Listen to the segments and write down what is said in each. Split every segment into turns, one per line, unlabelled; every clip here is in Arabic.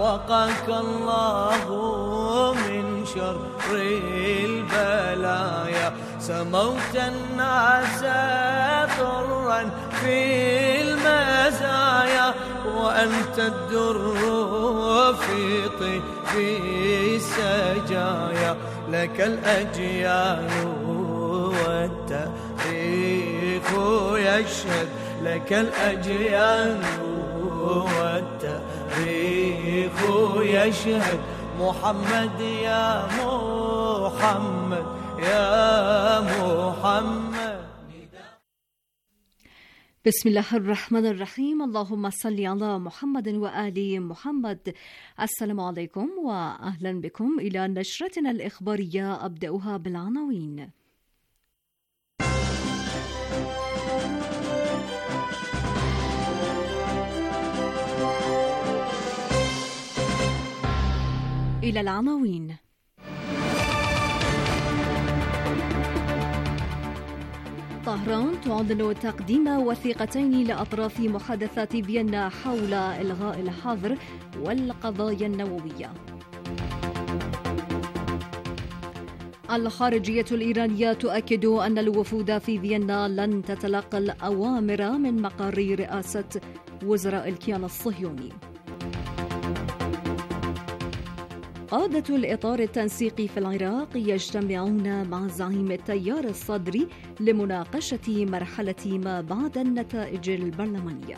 وقاك الله من شر البلايا. سموت الناس طرا في المزايا وأنت الدر في طيب السجايا. لك الأجيال والتاريخ يشهد، لك الأجيال والتاريخ يشهد. محمد يا محمد يا محمد.
بسم الله الرحمن الرحيم. اللهم صل على محمد وآل محمد. السلام عليكم وأهلا بكم إلى نشرتنا الإخبارية. أبدأها بالعناوين. إلى العناوين. طهران تعلن تقديم وثيقتين لأطراف محادثات فيينا حول إلغاء الحظر والقضايا النووية. الخارجية الإيرانية تؤكد أن الوفود في فيينا لن تتلقى الأوامر من مقر رئاسة وزراء الكيان الصهيوني. قادة الإطار التنسيقي في العراق يجتمعون مع زعيم التيار الصدري لمناقشة مرحلة ما بعد النتائج البرلمانية.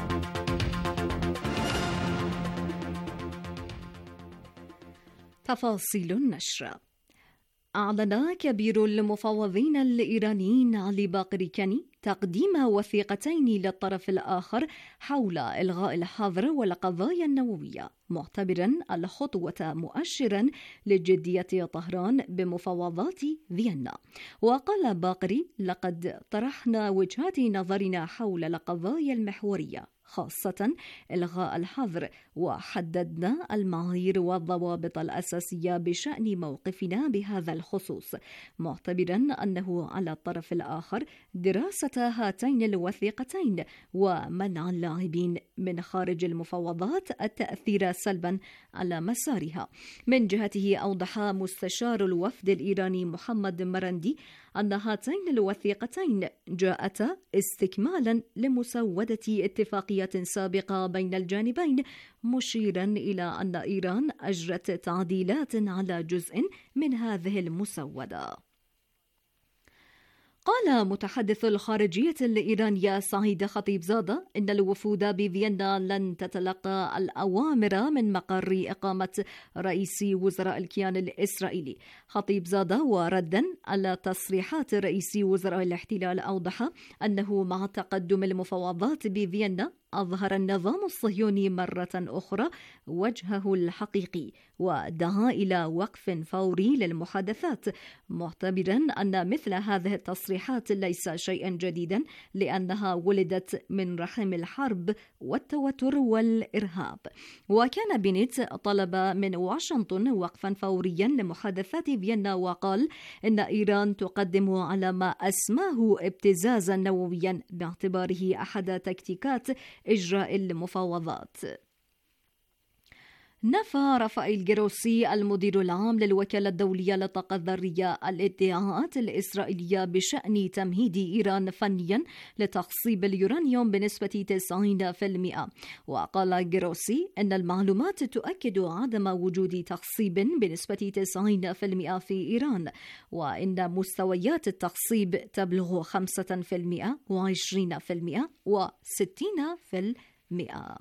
تفاصيل النشر. أعلن كبير المفوضين الإيرانيين علي باقر كاني تقديم وثيقتين للطرف الآخر حول إلغاء الحظر والقضايا النووية، معتبرا الخطوة مؤشرا لجدية طهران بمفاوضات فيينا. وقال باقري: لقد طرحنا وجهات نظرنا حول القضايا المحورية، خاصة إلغاء الحظر، وحددنا المعايير والضوابط الأساسية بشأن موقفنا بهذا الخصوص، معتبرا أنه على الطرف الآخر دراسة هاتين الوثيقتين ومنع اللاعبين من خارج المفاوضات التأثير سلبا على مسارها. من جهته أوضح مستشار الوفد الإيراني محمد مرندي أن هاتين الوثيقتين جاءتا استكمالا لمسودة اتفاقية سابقة بين الجانبين، مشيرا إلى أن إيران أجرت تعديلات على جزء من هذه المسودة. قال متحدث الخارجية الإيرانية سعيد خطيبزادة إن الوفود بفيينا لن تتلقى الأوامر من مقر إقامة رئيس وزراء الكيان الإسرائيلي. خطيبزادة وردا على تصريحات رئيس وزراء الاحتلال أوضح أنه مع تقدم المفاوضات بفيينا أظهر النظام الصهيوني مرة أخرى وجهه الحقيقي، ودعا إلى وقف فوري للمحادثات، معتبرا أن مثل هذه التصريحات ليس شيئا جديدا، لأنها ولدت من رحم الحرب والتوتر والإرهاب. وكان بنيت طلب من واشنطن وقفا فوريا لمحادثات فيينا، وقال إن إيران تقدم على ما أسماه ابتزازا نوويا باعتباره أحد تكتيكات إجراء المفاوضات. نفى رافائيل جروسي المدير العام للوكالة الدولية للطاقة الذرية الادعاءات الإسرائيلية بشأن تمهيد إيران فنيا لتخصيب اليورانيوم بنسبة 90%. وقال جروسي أن المعلومات تؤكد عدم وجود تخصيب بنسبة 90% في إيران، وإن مستويات التخصيب تبلغ 5% و20% و60%.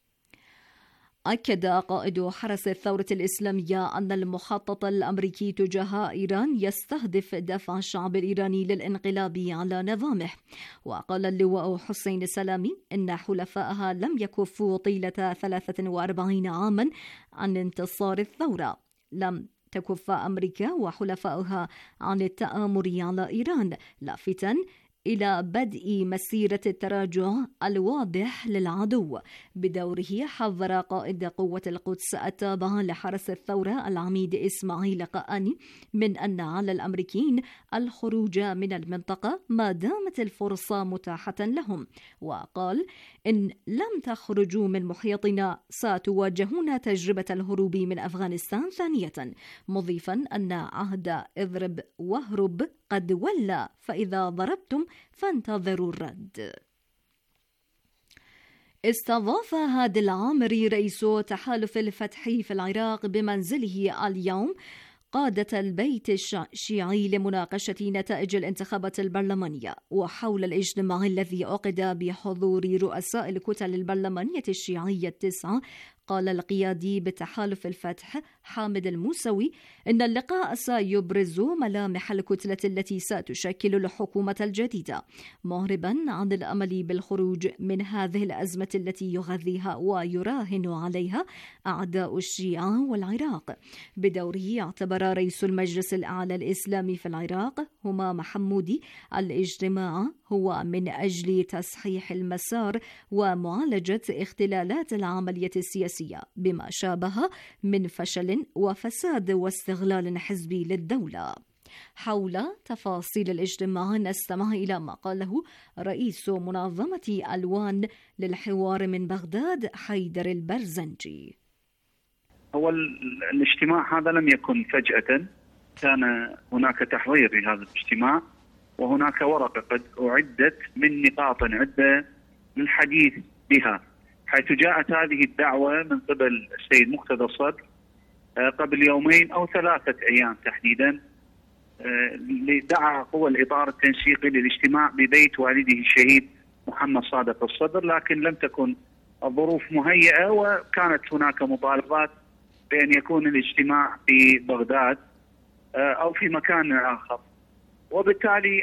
أكد قائد حرس الثورة الإسلامية أن المخطط الأمريكي تجاه إيران يستهدف دفع الشعب الإيراني للانقلاب على نظامه. وقال اللواء حسين سلامي إن حلفائها لم يكفوا طيلة 43 عاما عن انتصار الثورة. لم تكف أمريكا وحلفائها عن التآمر على إيران، لافتا إلى بدء مسيرة التراجع الواضح للعدو. بدوره حذر قائد قوة القدس التابعة لحرس الثورة العميد إسماعيل قاني من أن على الأمريكيين الخروج من المنطقة ما دامت الفرصة متاحة لهم، وقال: إن لم تخرجوا من محيطنا ستواجهون تجربة الهروب من أفغانستان ثانية، مضيفا أن عهد اضرب واهرب قد ولى، فإذا ضربتم فانتظروا الرد. استضاف هادي العامري رئيس تحالف الفتح في العراق بمنزله اليوم قادة البيت الشيعي لمناقشة نتائج الانتخابات البرلمانية. وحول الاجتماع الذي عقد بحضور رؤساء الكتل البرلمانية الشيعية 9، قال القيادي بتحالف الفتح حامد الموسوي إن اللقاء سيبرز ملامح الكتلة التي ستشكل الحكومة الجديدة، مهربا عن الأمل بالخروج من هذه الأزمة التي يغذيها ويراهن عليها أعداء الشيعة والعراق. بدوره اعتبر رئيس المجلس الأعلى الإسلامي في العراق همام حمودي الاجتماع هو من أجل تصحيح المسار ومعالجة اختلالات العملية السياسية بما شابه من فشل وفساد واستغلال حزبي للدولة. حول تفاصيل الاجتماع نستمع إلى ما قاله رئيس منظمة ألوان للحوار من بغداد حيدر البرزنجي.
هو الاجتماع هذا لم يكن فجأة، كان هناك تحضير لهذا الاجتماع، وهناك ورقة قد أعدت من نقاط عدة للحديث بها، حيث جاءت هذه الدعوة من قبل السيد مقتدى الصدر قبل يومين أو 3 أيام تحديدا، دعا قوى الإطار التنسيقي للاجتماع ببيت والده الشهيد محمد صادق الصدر، لكن لم تكن الظروف مهيئة، وكانت هناك مطالبات بأن يكون الاجتماع في بغداد أو في مكان آخر. وبالتالي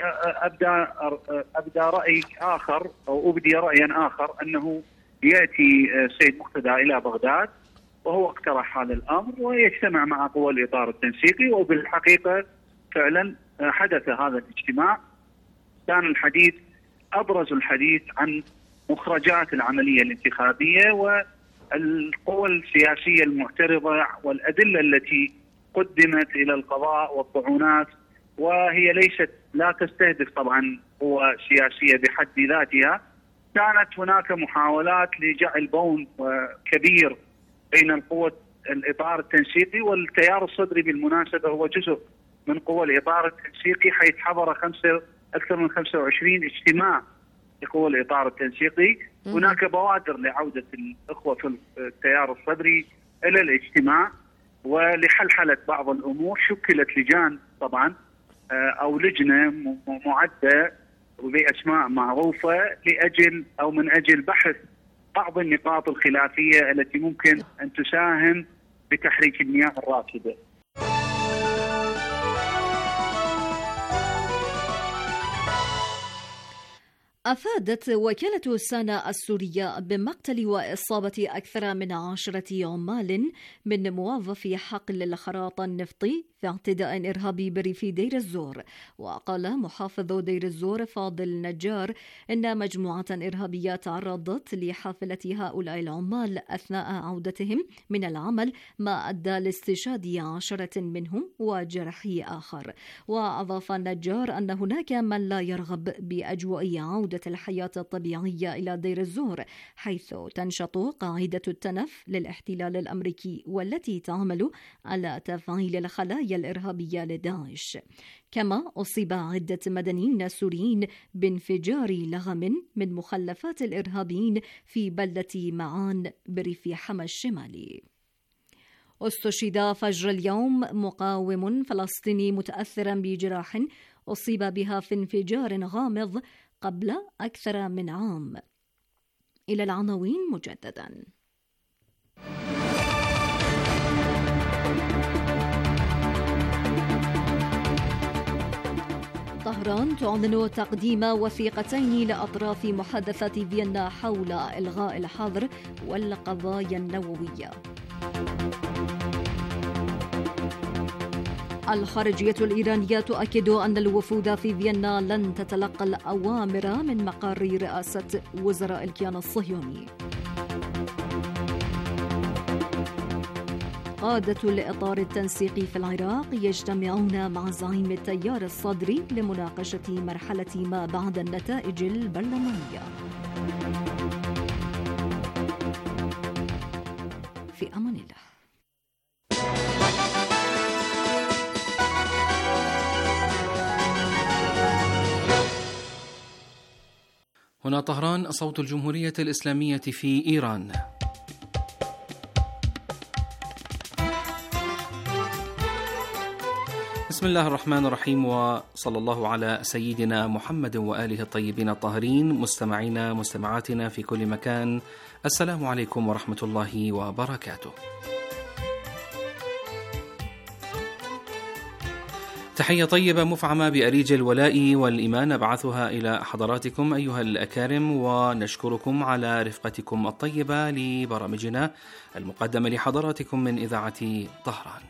أبدى رأي آخر أو أبدي رأيا آخر أنه يأتي السيد مقتدى إلى بغداد، وهو اقترح هذا الأمر ويجتمع مع قوى الإطار التنسيقي. وبالحقيقة فعلا حدث هذا الاجتماع. كان الحديث أبرز الحديث عن مخرجات العملية الانتخابية والقوى السياسية المعترضة والأدلة التي قدمت إلى القضاء والطعونات، وهي لا تستهدف طبعا قوى سياسية بحد ذاتها. كانت هناك محاولات لجعل بون كبير بين القوى الإطار التنسيقي والتيار الصدري. بالمناسبة هو جزء من قوى الإطار التنسيقي، حيث حضر أكثر من 25 اجتماع لقوى الإطار التنسيقي. هناك بوادر لعودة الأخوة في التيار الصدري إلى الاجتماع ولحلحلة بعض الأمور. شكلت لجان طبعا أو لجنة معدة وبأسماء معروفة لأجل أو من أجل بحث بعض النقاط الخلافية التي ممكن أن تساهم بتحريك المياه الراكدة.
أفادت وكالة سانا السورية بمقتل وإصابة أكثر من 10 عمال من موظفي حقل الخراط النفطي في اعتداء إرهابي بريف دير الزور. وقال محافظ دير الزور فاضل نجار إن مجموعة إرهابية تعرضت لحافلة هؤلاء العمال أثناء عودتهم من العمل، ما أدى لاستشهاد 10 منهم وجرح آخر. وأضاف النجار أن هناك من لا يرغب بأجواء عودة الحياة الطبيعية إلى دير الزور، حيث تنشط قاعدة التنف للاحتلال الأمريكي والتي تعمل على تفعيل الخلايا الإرهابية لداعش. كما أصيب عدة مدنيين سوريين بانفجار لغم من مخلفات الإرهابيين في بلدة معان بريف حما الشمالي. استشهد فجر اليوم مقاوم فلسطيني متأثرا بجراح أصيب بها في انفجار غامض قبل أكثر من عام. إلى العناوين مجددا. طهران تعلن تقديم وثيقتين لأطراف محادثات فيينا حول إلغاء الحظر والقضايا النووية. الخارجية الإيرانية تؤكد أن الوفود في فيينا لن تتلقى الأوامر من مقر رئاسة وزراء الكيان الصهيوني. قادة الإطار التنسيقي في العراق يجتمعون مع زعيم التيار الصدري لمناقشة مرحلة ما بعد النتائج البرلمانية. في أمان الله.
هنا طهران، صوت الجمهورية الإسلامية في إيران. بسم الله الرحمن الرحيم، وصلى الله على سيدنا محمد وآله الطيبين الطاهرين. مستمعينا مستمعاتنا في كل مكان، السلام عليكم ورحمة الله وبركاته. تحية طيبة مفعمة بأريج الولاء والإيمان نبعثها إلى حضراتكم أيها الأكارم، ونشكركم على رفقتكم الطيبة لبرامجنا المقدمة لحضراتكم من إذاعة طهران.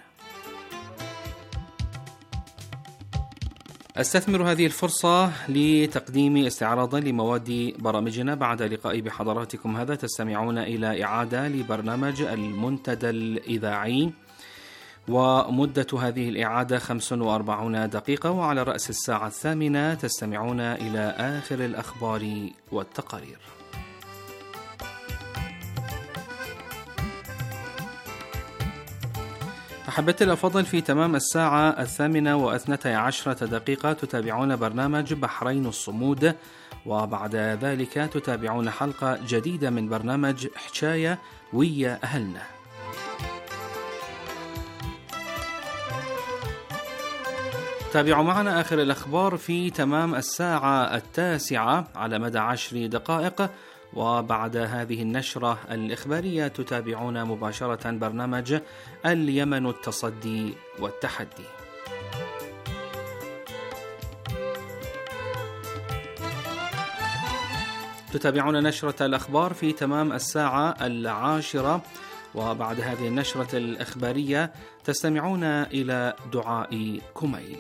أستثمر هذه الفرصة لتقديم استعراضا لمواد برامجنا بعد لقاء بحضراتكم هذا. تستمعون إلى إعادة لبرنامج المنتدى الإذاعي، ومدة هذه الإعادة 45 دقيقة، وعلى رأس الساعة 8 تستمعون إلى آخر الأخبار والتقارير. أحبتي الأفاضل، في تمام الساعة 8:12 دقيقة تتابعون برنامج بحرين الصمود، وبعد ذلك تتابعون حلقة جديدة من برنامج حكاية ويا أهلنا. تابعوا معنا آخر الأخبار في تمام الساعة 9 على مدى 10 دقائق، وبعد هذه النشرة الإخبارية تتابعون مباشرة برنامج اليمن التصدي والتحدي. تتابعون نشرة الأخبار في تمام الساعة 10، وبعد هذه النشرة الإخبارية تستمعون إلى دعاء كميل.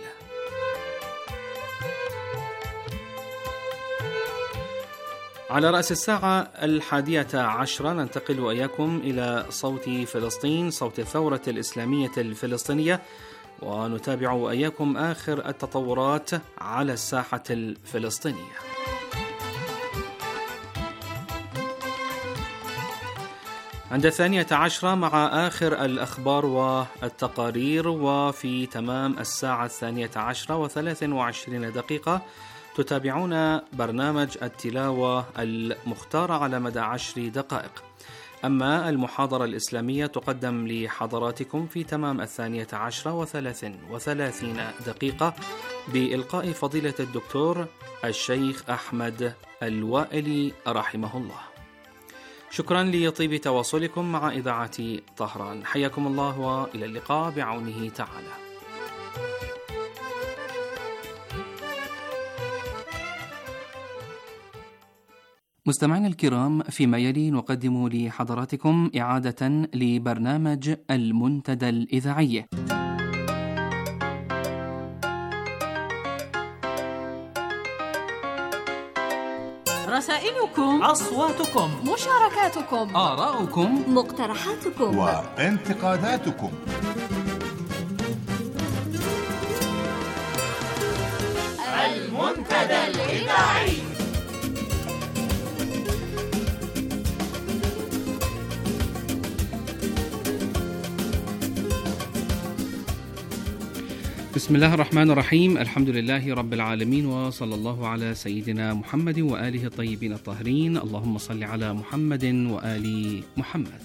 على رأس الساعة 11 ننتقل وإياكم إلى صوت فلسطين، صوت الثورة الإسلامية الفلسطينية، ونتابع وإياكم آخر التطورات على الساحة الفلسطينية. عند 12 مع آخر الأخبار والتقارير، وفي تمام الساعة 12:23 دقيقة تتابعون برنامج التلاوة المختار على مدى 10 دقائق. أما المحاضرة الإسلامية تقدم لحضراتكم في تمام 12:33 دقيقة بإلقاء فضيلة الدكتور الشيخ أحمد الوائلي رحمه الله. شكرا لطيب تواصلكم مع إذاعة طهران. حياكم الله، وإلى اللقاء بعونه تعالى. مستمعينا الكرام، فيما يلي نقدم لحضراتكم إعادة لبرنامج المنتدى الإذاعي.
رسائلكم،
أصواتكم،
مشاركاتكم،
آراؤكم،
مقترحاتكم
وانتقاداتكم.
المنتدى الإذاعي.
بسم الله الرحمن الرحيم. الحمد لله رب العالمين، وصلى الله على سيدنا محمد وآله الطيبين الطاهرين. اللهم صل على محمد وآل محمد.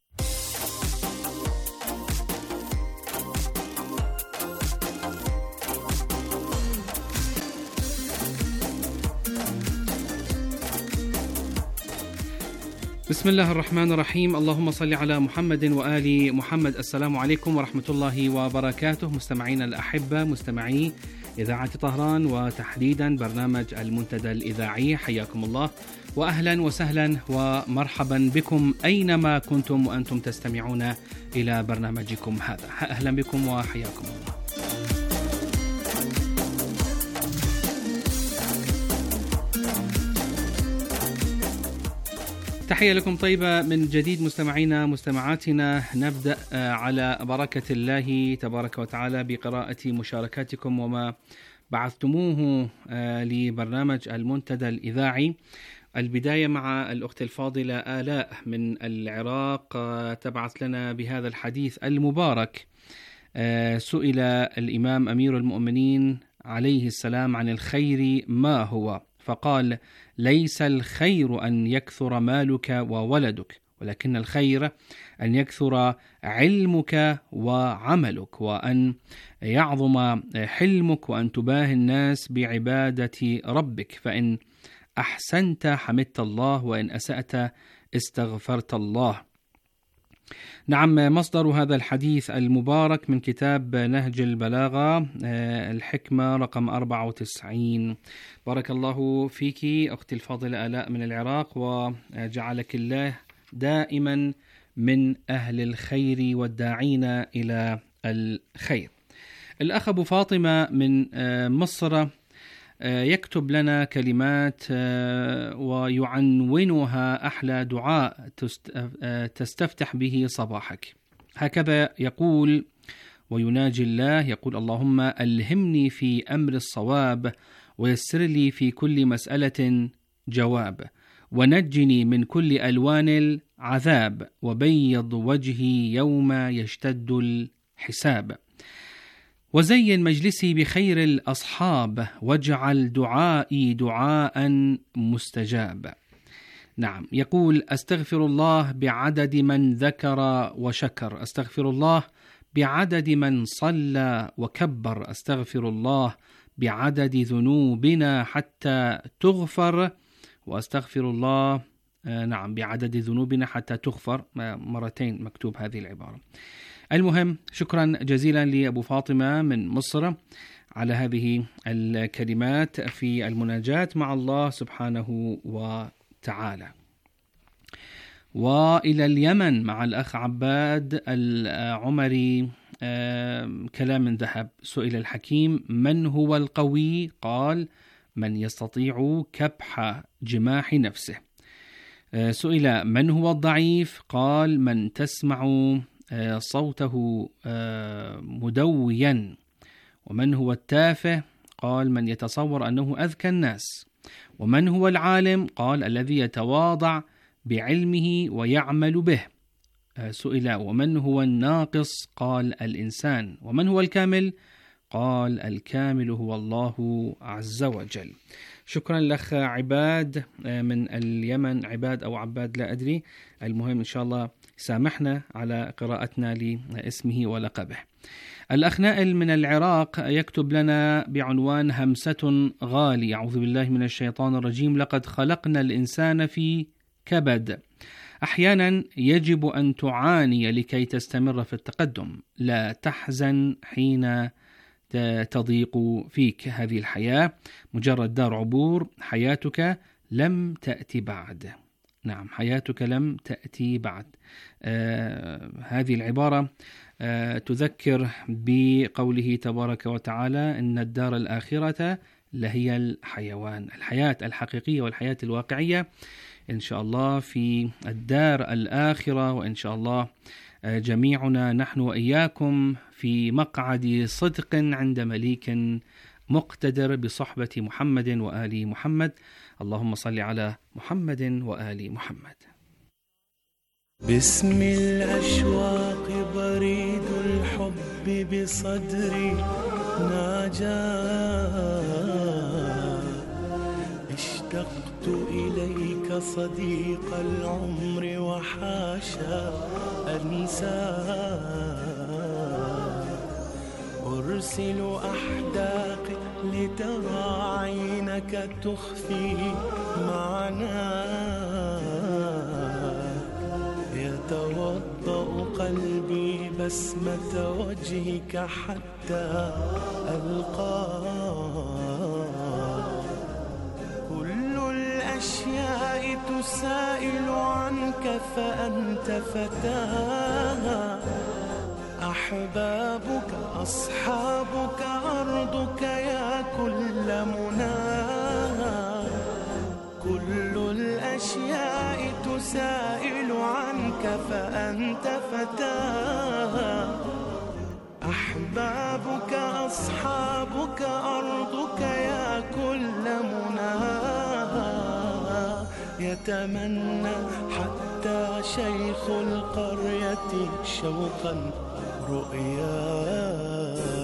بسم الله الرحمن الرحيم. اللهم صل على محمد وآل محمد. السلام عليكم ورحمة الله وبركاته. مستمعين الأحبة، مستمعي إذاعة طهران، وتحديدا برنامج المنتدى الإذاعي، حياكم الله وأهلا وسهلا ومرحبا بكم أينما كنتم وأنتم تستمعون إلى برنامجكم هذا. أهلا بكم وحياكم الله. تحية لكم طيبة من جديد مستمعينا مستمعاتنا. نبدأ على بركة الله تبارك وتعالى بقراءة مشاركاتكم وما بعثتموه لبرنامج المنتدى الإذاعي. البداية مع الأخت الفاضلة آلاء من العراق، تبعث لنا بهذا الحديث المبارك. سئل الإمام أمير المؤمنين عليه السلام عن الخير ما هو، فقال: ليس الخير أن يكثر مالك وولدك، ولكن الخير أن يكثر علمك وعملك، وأن يعظم حلمك، وأن تباهي الناس بعبادة ربك، فإن أحسنت حمدت الله، وإن أسأت استغفرت الله. نعم، مصدر هذا الحديث المبارك من كتاب نهج البلاغة، الحكمة رقم 94. بارك الله فيك أختي الفاضلة آلاء من العراق، وجعلك الله دائما من أهل الخير والداعين إلى الخير. الأخ أبو فاطمة من مصر يكتب لنا كلمات ويعنونها: أحلى دعاء تستفتح به صباحك. هكذا يقول ويناجي الله، يقول: اللهم ألهمني في أمر الصواب، ويسر لي في كل مسألة جواب، ونجني من كل ألوان العذاب، وبيض وجهي يوم يشتد الحساب، وزين مجلسي بخير الأصحاب، واجعل دعائي دعاء مستجاب. نعم، يقول: أستغفر الله بعدد من ذكر وشكر، أستغفر الله بعدد من صلى وكبر، أستغفر الله بعدد ذنوبنا حتى تغفر، وأستغفر الله نعم بعدد ذنوبنا حتى تغفر، مرتين مكتوب هذه العبارة. المهم، شكرا جزيلا لأبو فاطمة من مصر على هذه الكلمات في المناجاة مع الله سبحانه وتعالى. وإلى اليمن مع الأخ عباد العمري، كلام من ذهب. سئل الحكيم: من هو القوي؟ قال: من يستطيع كبح جماح نفسه. سئل: من هو الضعيف؟ قال: من تسمع صوته مدويا. ومن هو التافه؟ قال: من يتصور أنه أذكى الناس. ومن هو العالم؟ قال: الذي يتواضع بعلمه ويعمل به. سئل: ومن هو الناقص؟ قال: الإنسان. ومن هو الكامل؟ قال: الكامل هو الله عز وجل. شكرا لك عباد من اليمن، عباد أو عباد لا أدري، المهم إن شاء الله سامحنا على قراءتنا لاسمه ولقبه. الأخ نائل من العراق يكتب لنا بعنوان: همسة غالي. أعوذ بالله من الشيطان الرجيم. لقد خلقنا الإنسان في كبد. أحيانا يجب أن تعاني لكي تستمر في التقدم. لا تحزن حين تضيق فيك. هذه الحياة مجرد دار عبور. حياتك لم تأتي بعد. نعم، حياتك لم تأتي بعد. هذه العبارة تذكر بقوله تبارك وتعالى: إن الدار الآخرة لهي الحيوان. الحياة الحقيقية والحياة الواقعية إن شاء الله في الدار الآخرة، وإن شاء الله جميعنا نحن وإياكم في مقعد صدق عند مليك مقتدر بصحبة محمد وآل محمد. اللهم صل على محمد وآل محمد.
باسم الأشواق بريد الحب بصدري ناجاه، اشتقت إليك صديق العمر وحاشا أنساه، أرسل أحداقي لترى عينك تخفي معناه، يتوضأ قلبي بسمة وجهك حتى ألقاه، كل الأشياء تسائل عنك فأنت فتاها، أحبابك أصحابك أرضك يا كل مناها، كل الأشياء الأشياء تسائل عنك فأنت فتاها. أحبابك أصحابك أرضك يا كل مناها. يتمنى حتى شيخ القرية شوقا رؤيا.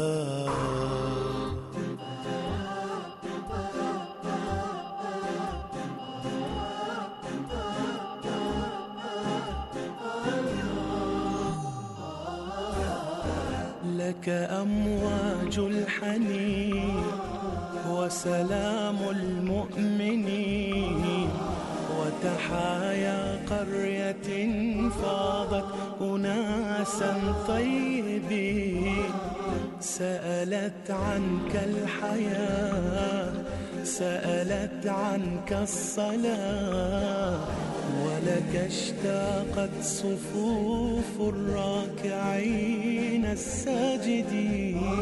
لك أمواج الحنين وسلام المؤمنين وتحايا قرية فاضت أناسا طيبين. سألت عنك الحياة، سألت عنك الصلاة، ولك اشتاقت صفوف الراكعين الساجدين.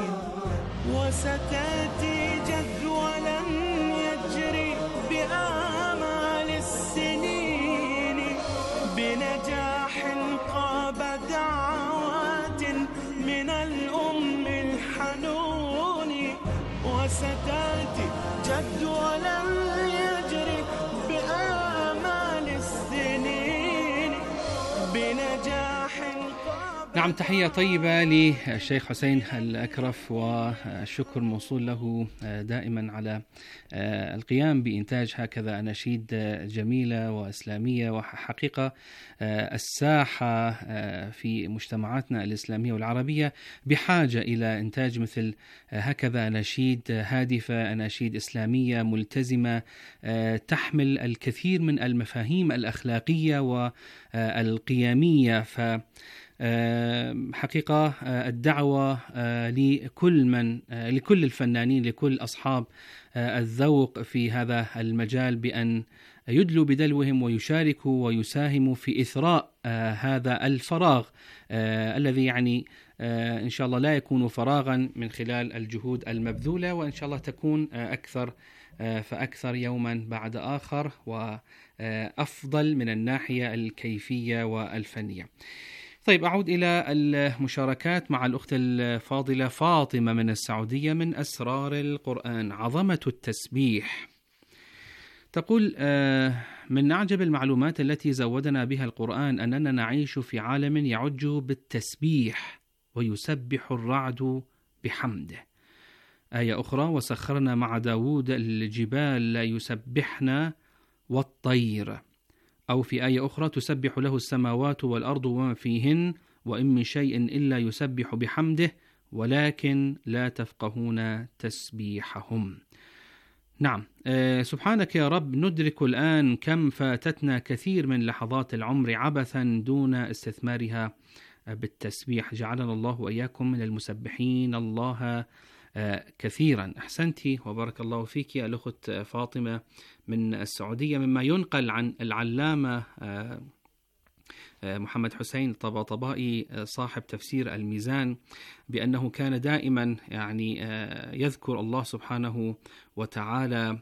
وستأتي جدولا يجري بآمال السنين، بنجاح قاب دعوات من الأم الحنون. وستأتي جدولا يجري بآمال السنين، بنجاح قاب.
نعم، تحية طيبة للشيخ حسين الأكرف، والشكر موصول له دائما على القيام بإنتاج هكذا أناشيد جميلة وإسلامية. وحقيقة الساحة في مجتمعاتنا الإسلامية والعربية بحاجة إلى إنتاج مثل هكذا أناشيد هادفة، أناشيد إسلامية ملتزمة تحمل الكثير من المفاهيم الأخلاقية والقيمية. حقيقة الدعوة لكل الفنانين، لكل أصحاب الذوق في هذا المجال، بأن يدلوا بدلوهم ويشاركوا ويساهموا في إثراء هذا الفراغ الذي يعني إن شاء الله لا يكون فراغا من خلال الجهود المبذولة، وإن شاء الله تكون أكثر فأكثر يوما بعد آخر، وأفضل من الناحية الكيفية والفنية. طيب، أعود إلى المشاركات مع الأخت الفاضلة فاطمة من السعودية من أسرار القرآن. عظمة التسبيح. تقول: من أعجب المعلومات التي زودنا بها القرآن أننا نعيش في عالم يعج بالتسبيح ويسبح الرعد بحمده. آية أخرى: وسخرنا مع داود الجبال يسبحنا والطير. أو في آية أخرى: تسبح له السماوات والأرض وما فيهن وإن من شيء إلا يسبح بحمده ولكن لا تفقهون تسبيحهم. نعم، سبحانك يا رب، ندرك الآن كم فاتتنا كثير من لحظات العمر عبثا دون استثمارها بالتسبيح. جعلنا الله وإياكم من المسبحين الله كثيرا. أحسنتي وبارك الله فيك الأخت فاطمة من السعودية. مما ينقل عن العلامة محمد حسين الطباطبائي صاحب تفسير الميزان بأنه كان دائما يعني يذكر الله سبحانه وتعالى،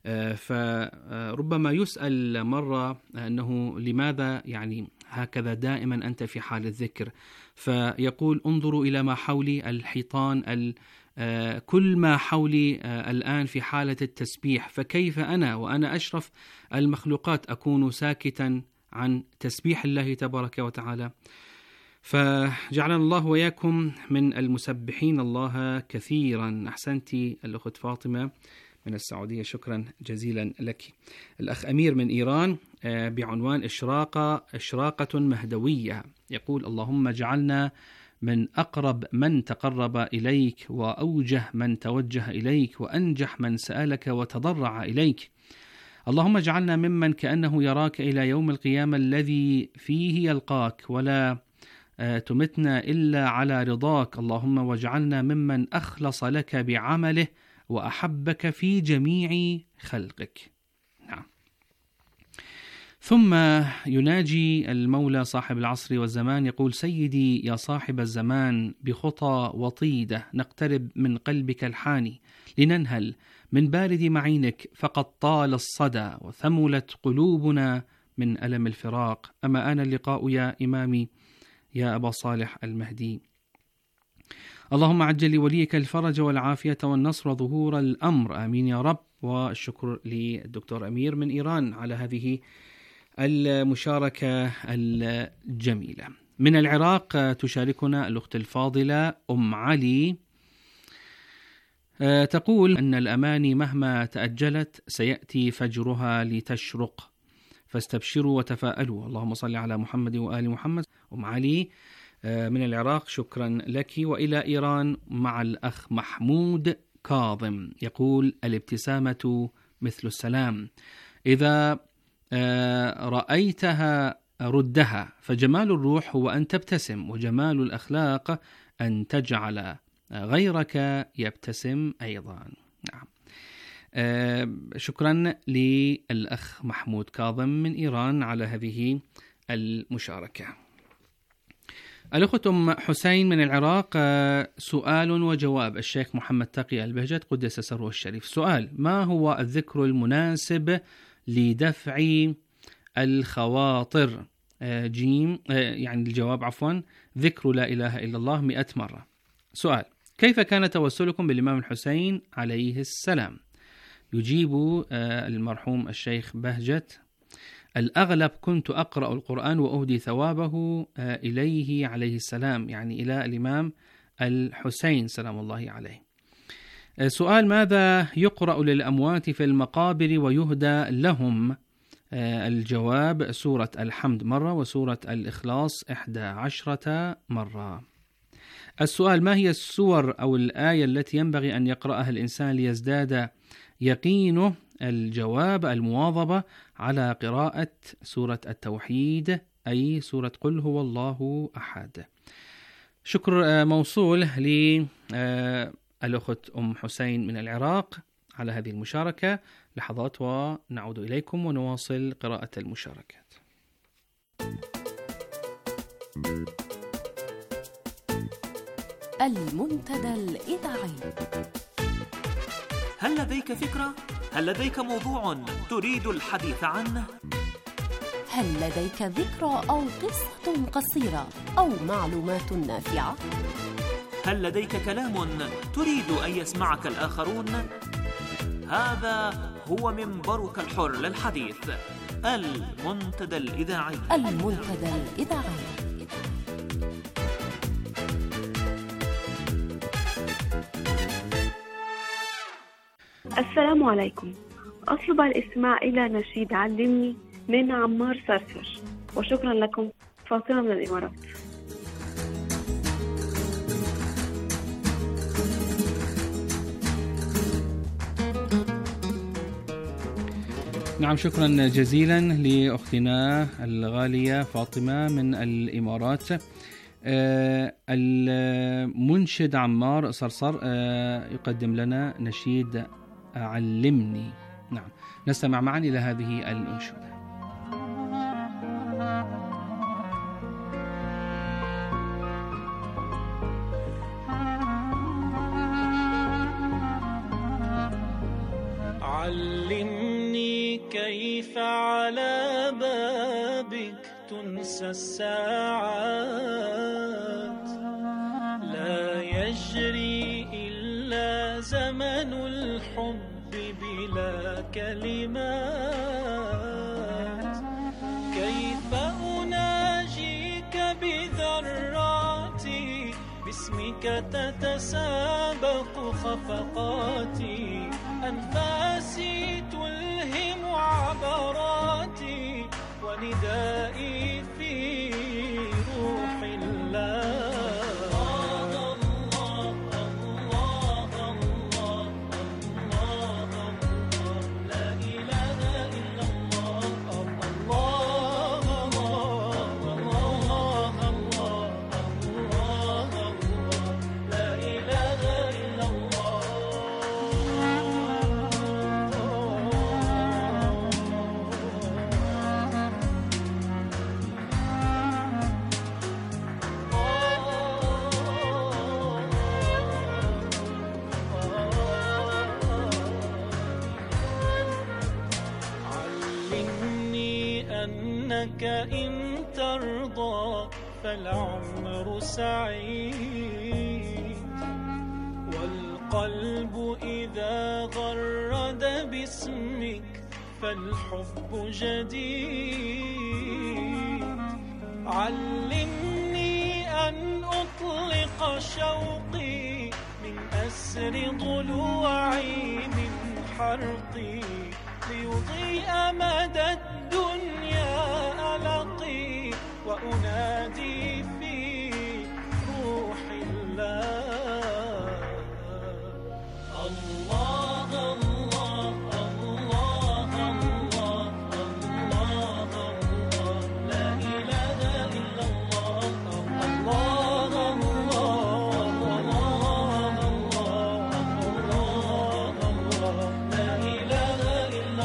فربما يسأل مرة أنه لماذا يعني هكذا دائما أنت في حال الذكر، فيقول: انظروا إلى ما حولي، الحيطان، كل ما حولي الآن في حالة التسبيح، فكيف أنا وأنا أشرف المخلوقات أكون ساكتا عن تسبيح الله تبارك وتعالى؟ فجعلنا الله وإياكم من المسبحين الله كثيرا. أحسنتي الأخت فاطمة من السعودية، شكرا جزيلا لك. الأخ أمير من إيران بعنوان إشراقة مهدوية، يقول: اللهم اجعلنا من أقرب من تقرب إليك، وأوجه من توجه إليك، وأنجح من سألك وتضرع إليك. اللهم اجعلنا ممن كأنه يراك إلى يوم القيامة الذي فيه يلقاك، ولا تمتنا إلا على رضاك. اللهم واجعلنا ممن أخلص لك بعمله وأحبك في جميع خلقك. نعم. ثم يناجي المولى صاحب العصر والزمان، يقول: سيدي يا صاحب الزمان، بخطى وطيدة نقترب من قلبك الحاني لننهل من بارد معينك، فقد طال الصدى وثملت قلوبنا من ألم الفراق. أما آن اللقاء يا إمامي يا أبا صالح المهدي. اللهم عجل لوليك الفرج والعافية والنصر وظهور الأمر، آمين يا رب. والشكر للدكتور أمير من إيران على هذه المشاركة الجميلة. من العراق تشاركنا الأخت الفاضلة أم علي، تقول أن الأماني مهما تأجلت سيأتي فجرها لتشرق، فاستبشروا وتفاءلوا. اللهم صل على محمد وآل محمد. أم علي من العراق، شكرا لك. وإلى إيران مع الأخ محمود كاظم، يقول الابتسامة مثل السلام، إذا رأيتها ردها، فجمال الروح هو أن تبتسم، وجمال الأخلاق أن تجعل غيرك يبتسم أيضا. نعم. شكرا للأخ محمود كاظم من إيران على هذه المشاركة. الأخت أم حسين من العراق، سؤال وجواب. الشيخ محمد تقي البهجت قدس سره الشريف. سؤال: ما هو الذكر المناسب لدفع الخواطر؟ جيم، يعني الجواب عفوا، ذكر لا إله إلا الله 100 مرة. سؤال: كيف كان توسلكم بالإمام الحسين عليه السلام؟ يجيب المرحوم الشيخ بهجت: الأغلب كنت أقرأ القرآن وأهدي ثوابه إليه عليه السلام، يعني إلى الإمام الحسين سلام الله عليه. سؤال: ماذا يقرأ للأموات في المقابر ويهدى لهم؟ الجواب: سورة الحمد مرة، وسورة الإخلاص 11 مرة. السؤال: ما هي السور أو الآية التي ينبغي أن يقرأها الإنسان ليزداد يقينه؟ الجواب: المواظبة على قراءة سورة التوحيد، أي سورة قل هو الله أحد. شكر موصول للأخت أم حسين من العراق على هذه المشاركة. لحظات ونعود إليكم ونواصل قراءة المشاركات.
المنتدى الإذاعي.
هل لديك فكرة؟ هل لديك موضوع تريد الحديث عنه؟
هل لديك ذكرى أو قصة قصيرة أو معلومات نافعة؟
هل لديك كلام تريد أن يسمعك الآخرون؟ هذا هو منبرك الحر للحديث، المنتدى الإذاعي.
المنتدى الإذاعي.
السلام عليكم. أطلب الاستماع إلى نشيد علمني من عمار صرصر، وشكرا لكم. فاطمة من الإمارات.
نعم، شكرا جزيلا لأختنا الغالية فاطمة من الإمارات. المنشد عمار صرصر يقدم لنا نشيد علمني. نعم، نستمع معا إلى هذه الأنشودة.
علمني كيف على بابك تنسى الساعات، لا يجري إلا زمن الحب بلا كلمات. كيف أناجيك بذراتي، باسمك تتسابق خفقاتي، أنفاسي تلهم عبراتي، وندائي في روح الله. إنك إن ترضى فالعمر سعيد، والقلب إذا غرد باسمك فالحب جديد. علمني أن أطلق شوقي من أسر ضلوعي من حرقي، ليضيء مدى الدنيا ألقي، وأنادي في روح الله الله الله الله الله الله الله، لا إله إلا الله الله الله الله الله، لا إله إلا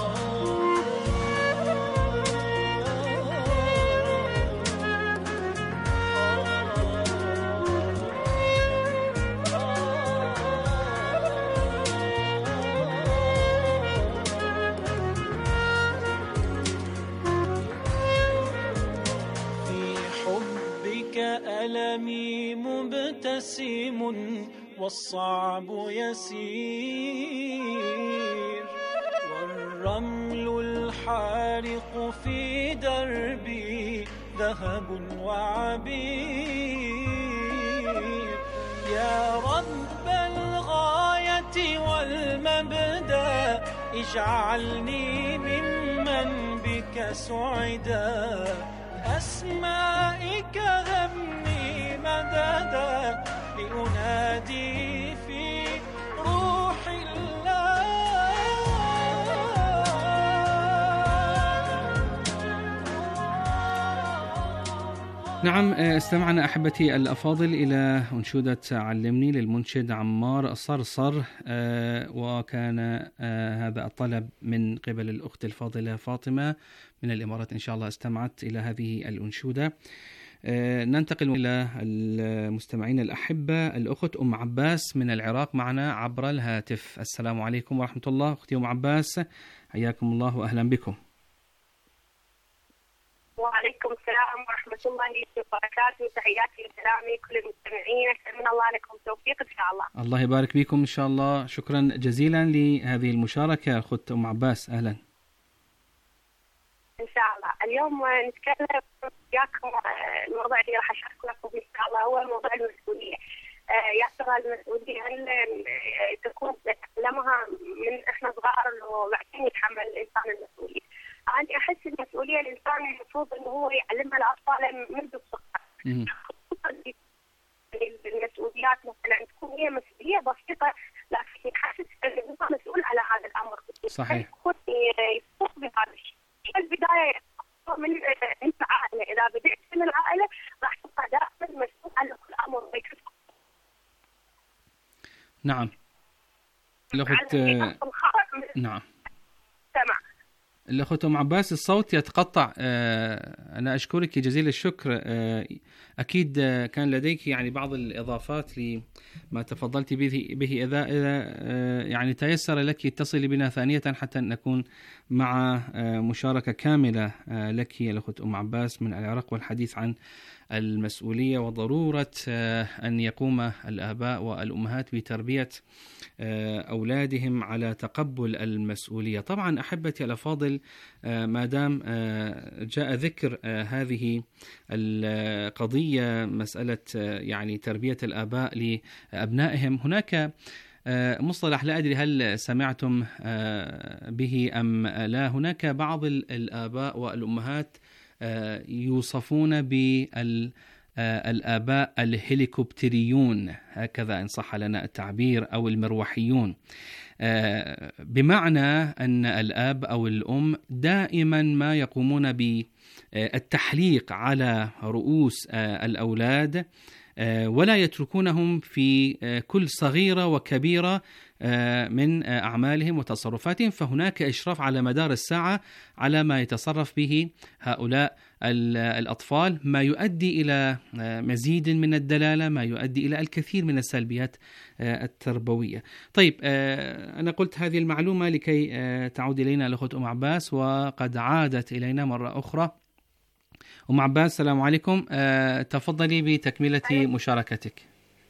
ألمي مبتسم والصعب يسير، والرمل الحارق في دربي ذهب وعبير. يا رب الغاية والمبدأ اجعلني ممن بك سعدا، أسمائك همي مددا، لأنادي في روح الله.
نعم، استمعنا أحبتي الأفاضل إلى أنشودة علمني للمنشد عمار صرصر، وكان هذا الطلب من قبل الأخت الفاضلة فاطمة من الإمارات. إن شاء الله استمعت إلى هذه الأنشودة. ننتقل إلى المستمعين الأحبة. الأخت أم عباس من العراق معنا عبر الهاتف. السلام عليكم ورحمة الله. أختي أم عباس، حياكم الله وأهلا بكم.
وعليكم السلام ورحمة الله وبركاته. تحياتي وسلامي كل المستمعين، أتمنى الله لكم توفيق إن شاء الله. الله
يبارك فيكم إن شاء الله. شكرا جزيلا لهذه المشاركة أخت أم عباس، أهلا.
إن شاء الله اليوم نتكلم وياكم. الموضوع اللي راح أشارك لكم إن شاء الله هو موضوع المسؤولية. يا ترى المسؤولية هل تكون نتعلمها من إحنا صغار وبعدين يتحمل الإنسان المسؤولية؟ أنا أحس المسؤولية الإنسان المفروض إنه هو يعلمها الأطفال منذ الصغر. المسؤوليات مثلا تكون هي مسؤولية بسيطة، لكن يحسس إنه هو مسؤول على هذا الأمر.
صحيح.
يكون يفوق بهذا الشيء. البداية من العائلة، إذا بدأت من العائلة راح تبقى دائما مسؤول على كل أمر بيتك.
نعم. الأخت نعم.
سمع.
الأخت أم عباس الصوت يتقطع. أنا أشكرك جزيل الشكر. أكيد كان لديك يعني بعض الإضافات لما تفضلت به إذا يعني تيسر لك اتصلي بنا ثانية حتى نكون مع مشاركة كاملة لك يا الأخت أم عباس من العراق، والحديث عن المسؤولية وضرورة أن يقوم الآباء والأمهات بتربية أولادهم على تقبل المسؤولية. طبعا أحبتي الأفاضل، ما دام جاء ذكر هذه القضية، مسألة يعني تربية الآباء لأبنائهم، هناك مصطلح لا أدري هل سمعتم به أم لا. هناك بعض الآباء والأمهات يوصفون بالآباء الهليكوبتريون، هكذا إن صح لنا التعبير، أو المروحيون، بمعنى أن الآب أو الأم دائما ما يقومون بالتحليق على رؤوس الأولاد، ولا يتركونهم في كل صغيرة وكبيرة من أعمالهم وتصرفاتهم، فهناك إشراف على مدار الساعة على ما يتصرف به هؤلاء الأطفال، ما يؤدي إلى مزيد من الدلالة، ما يؤدي إلى الكثير من السلبيات التربوية. طيب، أنا قلت هذه المعلومة لكي تعود إلينا الأخت أم عباس، وقد عادت إلينا مرة أخرى. أم عباس السلام عليكم. تفضلي بتكملة مشاركتك.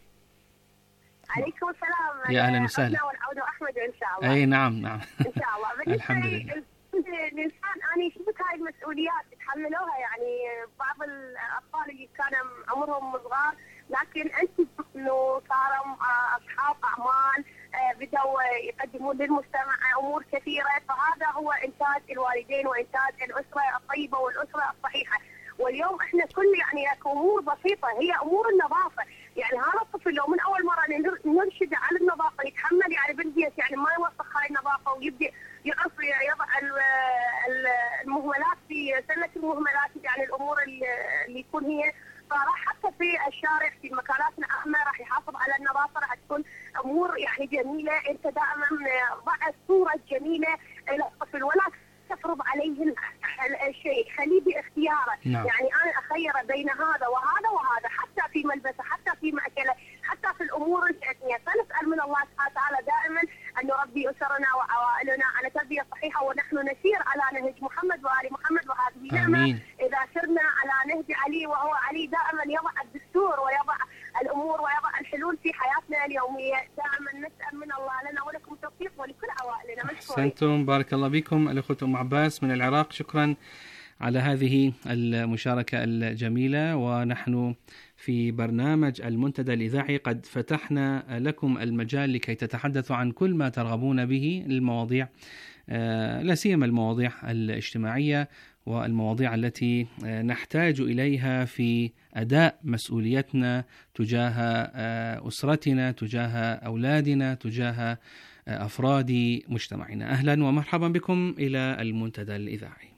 عليكم السلام.
يا أهلا وسهلا.
والعودة أحمد إن شاء الله.
أي نعم
إن شاء الله.
الحمد لله.
الإنسان أنا شفت هاي المسؤوليات يتحملوها، يعني بعض الأطفال اللي كان عمرهم صغار لكن أنت إنه صاروا أصحاب أعمال، بدأوا يقدمون للمجتمع أمور كثيرة، فهذا هو إنتاج الوالدين وإنتاج الأسرة الطيبة والأسرة الصحيحة. واليوم احنا كل يعني امور بسيطه هي امور النظافه، يعني هذا الطفل لو من اول مره نرشد على النظافه يتحمل يعني بالبيت، يعني ما يوسخ هاي النظافه ويبدا يقص يضع المهملات في سله المهملات، يعني الامور اللي يكون هي فراح حتى في الشارع في المكانات العامه راح يحافظ على النظافه، راح تكون امور يعني جميله. انت دائما ضع الصوره الجميله الى الطفل ولا تفرض عليه الشيء، خليه باختياره.
نعم.
يعني انا اخير بين هذا وهذا وهذا، حتى في ملبسه، حتى في ماكله، حتى في الامور الشأنية. فنسال من الله سبحانه وتعالى دائما ان يربي اسرنا وعوائلنا على تربيه صحيحه، ونحن نسير على نهج محمد وال محمد، وهذه نعمه اذا سرنا على نهج علي، وهو علي دائما يضع الدستور ويضع الامور ويضع الحلول في حياتنا اليوميه. دائما نسال من الله لنا ولكم توفيق ولكل عوائلنا.
أحسنتم، بارك الله بكم. الأخت أم عباس من العراق، شكرا على هذه المشاركة الجميلة. ونحن في برنامج المنتدى الإذاعي قد فتحنا لكم المجال لكي تتحدثوا عن كل ما ترغبون به، المواضيع لا سيما المواضيع الاجتماعية والمواضيع التي نحتاج إليها في أداء مسؤوليتنا تجاه أسرتنا، تجاه أولادنا، تجاه أفراد مجتمعنا. أهلا ومرحبا بكم إلى المنتدى الإذاعي.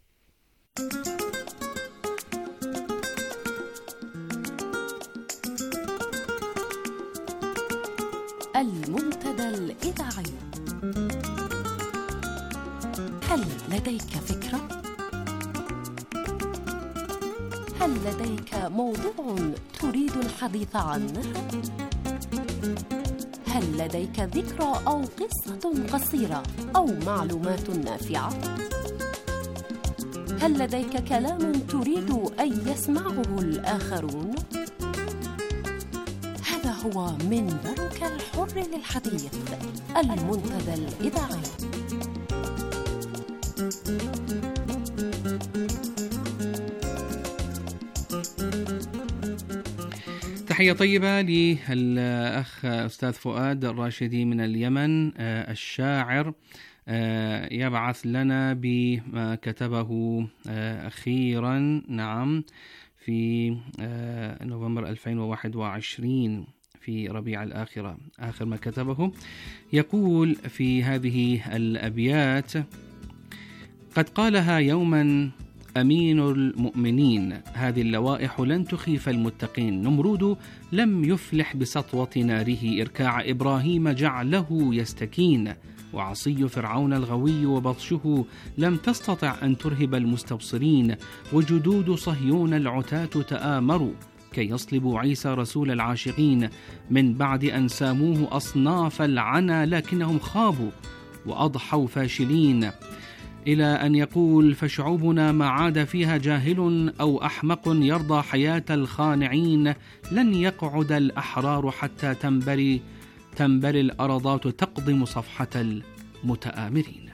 المنتدى الإذاعي. هل لديك فكرة؟ هل لديك موضوع تريد الحديث عنه؟ هل لديك ذكرى أو قصة قصيرة أو معلومات نافعة؟ هل لديك كلام تريد أن يسمعه الآخرون؟ هذا هو منبرك الحر للحديث، المنتدى الإذاعي.
تحية طيبة للأخ أستاذ فؤاد الراشدي من اليمن، الشاعر، يبعث لنا بما كتبه أخيرا، نعم، في نوفمبر 2021 في ربيع الآخرة، آخر ما كتبه. يقول في هذه الأبيات: قد قالها يوما أمين المؤمنين، هذه اللوائح لن تخيف المتقين. نمرود لم يفلح بسطوة ناره، إركاع إبراهيم جعله يستكين. وعصي فرعون الغوي وبطشه لم تستطع أن ترهب المستبصرين. وجدود صهيون العتاة تآمروا كي يصلبوا عيسى رسول العاشقين. من بعد أن ساموه أصناف العنا لكنهم خابوا وأضحوا فاشلين. إلى أن يقول: فشعوبنا ما عاد فيها جاهل أو أحمق يرضى حياة الخانعين. لن يقعد الأحرار حتى تنبري الأرضات تقضم صفحة المتآمرين.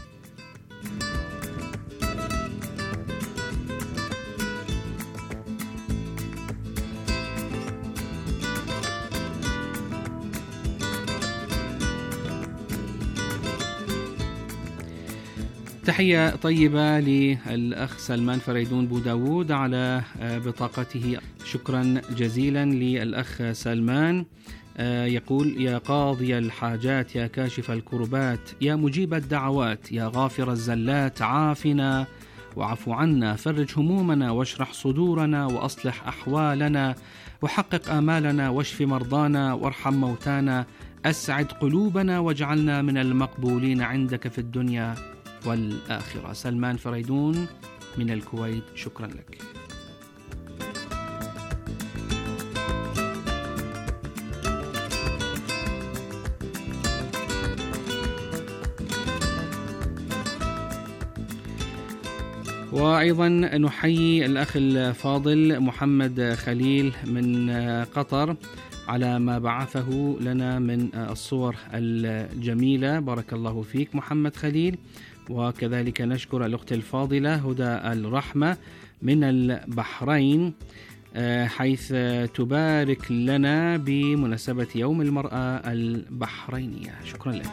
تحية طيبة للأخ سلمان فريدون بوداود على بطاقته، شكرا جزيلا للأخ سلمان. يقول: يا قاضي الحاجات، يا كاشف الكربات، يا مجيب الدعوات، يا غافر الزلات، عافنا وعفو عنا، فرج همومنا واشرح صدورنا وأصلح أحوالنا، وحقق آمالنا واشف مرضانا وارحم موتانا، أسعد قلوبنا واجعلنا من المقبولين عندك في الدنيا والآخرة. سلمان فريدون من الكويت، شكرا لك. وأيضا نحيي الأخ الفاضل محمد خليل من قطر على ما بعثه لنا من الصور الجميلة. بارك الله فيك محمد خليل. وكذلك نشكر الأخت الفاضلة هدى الرحمة من البحرين، حيث تبارك لنا بمناسبة يوم المرأة البحرينية. شكرا لك.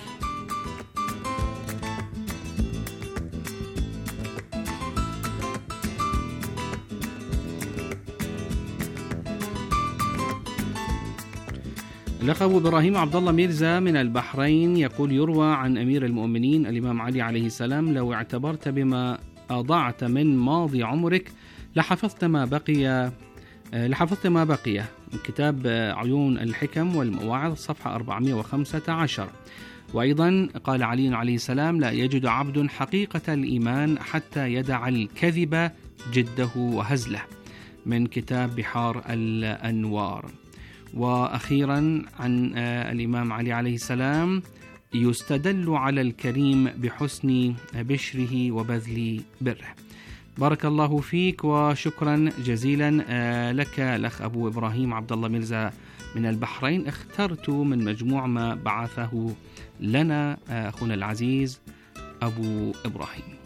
الأخ أبو إبراهيم عبد الله ميرزا من البحرين يقول: يروى عن أمير المؤمنين الإمام علي عليه السلام: لو اعتبرت بما أضعت من ماضي عمرك لحفظت ما بقي من كتاب عيون الحكم والمواعظ صفحة 415. وأيضا قال علي عليه السلام: لا يجد عبد حقيقة الإيمان حتى يدع الكذب جده وهزله، من كتاب بحار الأنوار. وأخيرا عن الإمام علي عليه السلام: يستدل على الكريم بحسن بشره وبذل بره. بارك الله فيك وشكرا جزيلا لك الأخ أبو إبراهيم عبد الله ميرزا من البحرين. اخترت من مجموع ما بعثه لنا أخونا العزيز أبو إبراهيم.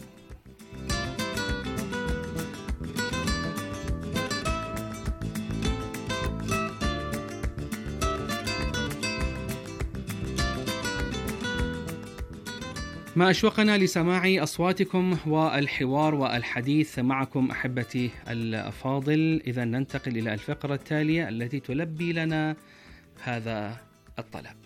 ما أشوقنا لسماع أصواتكم والحوار والحديث معكم أحبتي الأفاضل. إذا ننتقل إلى الفقرة التالية التي تلبي لنا هذا الطلب.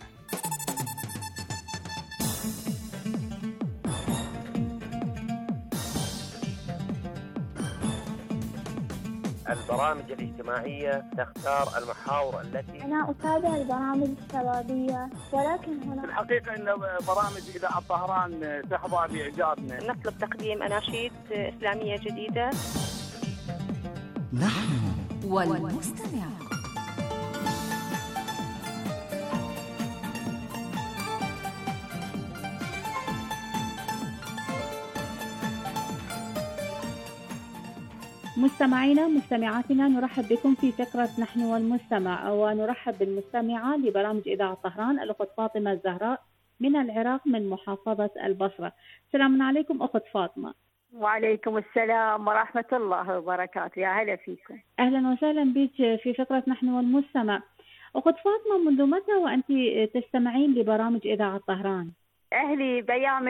البرامج الاجتماعية تختار المحاور التي
أنا أتابع البرامج الشبابية، ولكن هنا
في الحقيقة أن برامج إذاعة طهران تحظى بإعجابنا.
نطلب تقديم أناشيد إسلامية جديدة.
نحن والمستمع.
مستمعينا مستمعاتنا، نرحب بكم في فقرة نحن والمستمع، ونرحب بالمستمعة لبرامج إذاعة طهران الأخت فاطمة الزهراء من العراق من محافظة البصرة. السلام عليكم أخت فاطمة.
وعليكم السلام ورحمة الله وبركاته. يا هلا فيكم.
أهلا وسهلا بك في فقرة نحن والمستمع. أخت فاطمة، منذ متى وأنت تستمعين لبرامج إذاعة طهران؟
أهلي بأيام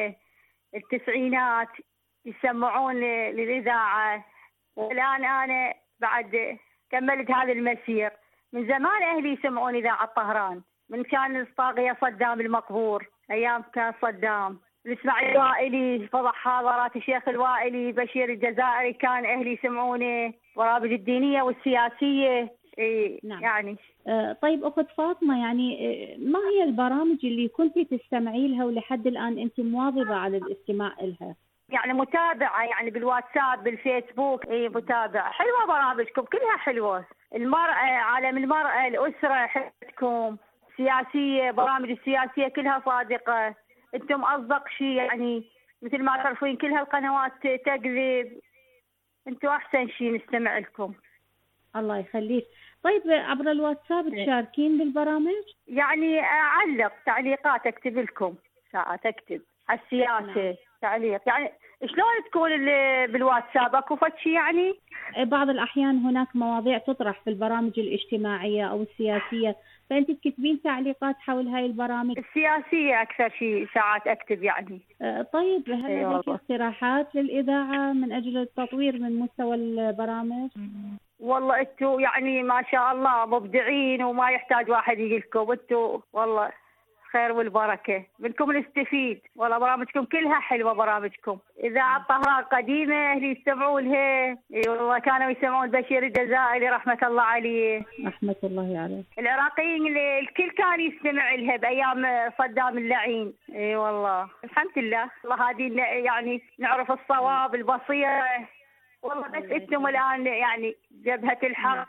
التسعينات يسمعون للإذاعة، والآن أنا بعد كملت هذا المسير. من زمان أهلي يسمعون إذاعة طهران، من كان الطاغية صدام المقبور، أيام كان صدام نسمع الوائلي، فضح حاضرات الشيخ الوائلي، بشير الجزائري، كان أهلي يسمعون برامج الدينية والسياسية.
نعم.
يعني
طيب أخت فاطمة، يعني ما هي البرامج اللي كنت تستمعي لها ولحد الآن أنت مواظبة على الاستماع لها؟
يعني متابعة، يعني بالواتساب بالفيسبوك. متابعة. حلوة برامجكم، كلها حلوة. المرأة، عالم المرأة، الأسرة حلتكم، سياسية، برامج السياسية كلها صادقة. انتم أصدق شيء، يعني مثل ما تعرفين كل هالقنوات تكذب، انتم أحسن شيء نستمع لكم.
الله يخليك. طيب عبر الواتساب تشاركين بالبرامج؟
يعني أعلق تعليقات، أكتب لكم ساعات، أكتب على السياسة. نعم. تعليق. يعني شلون تكون بالواتساب؟ اكو فتشي يعني؟
بعض الأحيان هناك مواضيع تطرح في البرامج الاجتماعية أو السياسية، فأنت تكتبين تعليقات حول هاي البرامج؟
السياسية أكثر شيء ساعات أكتب يعني.
طيب هل لديك اقتراحات للإذاعة من أجل التطوير من مستوى البرامج؟
والله أنتوا يعني ما شاء الله مبدعين، وما يحتاج واحد يجي لكم. أنتوا والله خير والبركة، منكم نستفيد. والله برامجكم كلها حلوة. برامجكم إذاعة طهران قديمة، أهلي يستمعون لها. والله كانوا يسمعون بشير الجزائري رحمة الله عليه.
رحمة الله عليه.
العراقيين الكل كان يستمع لها بأيام صدام اللعين. والله الحمد لله. والله هذه يعني نعرف الصواب، البصيرة. والله بس انتم الآن يعني جبهة الحق.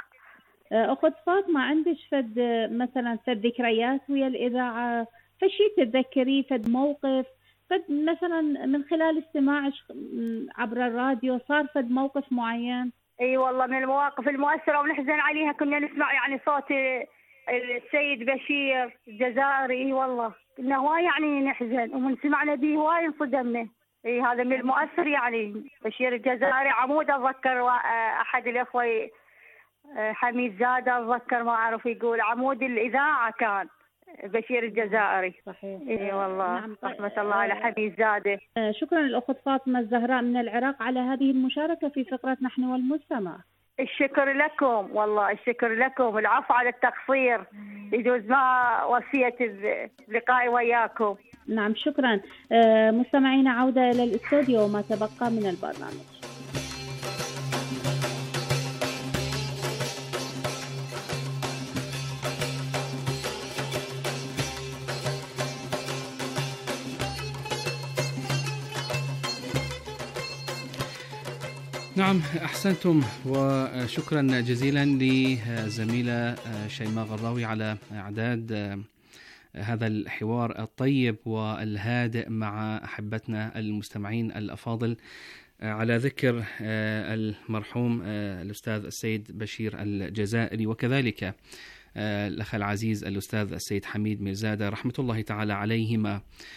أخت فاطمة، عندك مثلا ذكريات ويا الإذاعة؟ فشي تتذكري فد موقف، فد مثلا من خلال استماع عبر الراديو صار فد موقف معين؟
اي والله من المواقف المؤثرة ونحزن عليها كنا نسمع يعني صوت السيد بشير الجزائري. اي والله كنا هواي يعني نحزن ومن سمعنا به هواي انصدمنا. اي هذا من المؤثر يعني بشير الجزائري عمود. اتذكر احد الاخوه حميد زاده اتذكر ما اعرف يقول عمود الاذاعه كان بشير الجزائري.
صحيح.
اي والله. نعم. رحمه الله على حميد زاده.
شكرا الاخت فاطمه الزهراء من العراق على هذه المشاركه في فقره نحن والمستمع.
الشكر لكم والله الشكر لكم. العفو على التقصير يجوز ما وفيت بلقائي وياكم.
نعم شكرا. مستمعينا عودة إلى الاستوديو وما تبقى من البرنامج.
نعم أحسنتم، وشكرا جزيلا لزميلة شيماء غراوي على إعداد هذا الحوار الطيب والهادئ مع أحبتنا المستمعين الأفاضل على ذكر المرحوم الأستاذ السيد بشير الجزائري، وكذلك الأخ العزيز الأستاذ السيد حميد ميرزادة رحمة الله تعالى عليهما.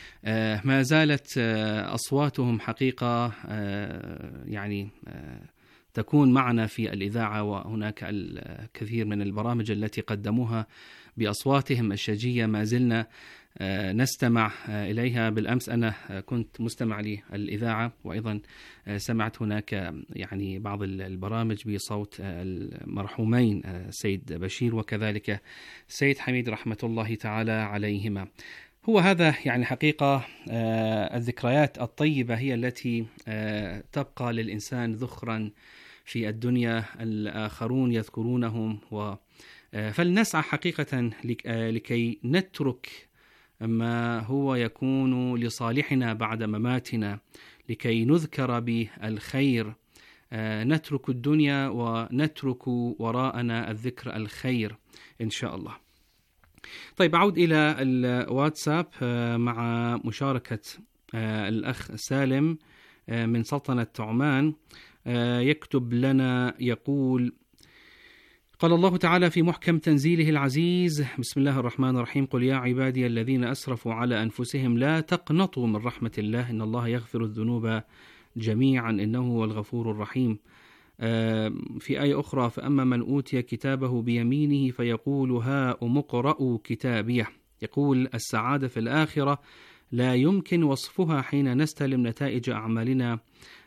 ما زالت أصواتهم حقيقة يعني تكون معنا في الإذاعة، وهناك الكثير من البرامج التي قدموها بأصواتهم الشجية ما زلنا نستمع إليها. بالأمس أنا كنت مستمع للإذاعة، وأيضا سمعت هناك يعني بعض البرامج بصوت المرحومين السيد بشير وكذلك السيد حميد رحمة الله تعالى عليهما. هو هذا يعني حقيقة الذكريات الطيبة هي التي تبقى للإنسان ذخرا في الدنيا، الآخرون يذكرونهم، فلنسعى حقيقة لكي نترك ما هو يكون لصالحنا بعد مماتنا، لكي نذكر بالخير، نترك الدنيا ونترك وراءنا الذكر الخير إن شاء الله. طيب أعود إلى الواتساب مع مشاركة الأخ سالم من سلطنة عمان. يكتب لنا يقول: قال الله تعالى في محكم تنزيله العزيز: بسم الله الرحمن الرحيم، قل يا عبادي الذين أسرفوا على أنفسهم لا تقنطوا من رحمة الله إن الله يغفر الذنوب جميعا إنه هو الغفور الرحيم. في آية أخرى: فأما من أوتي كتابه بيمينه فيقول هاؤم اقرءوا كتابيه. يقول: السعادة في الآخرة لا يمكن وصفها حين نستلم نتائج أعمالنا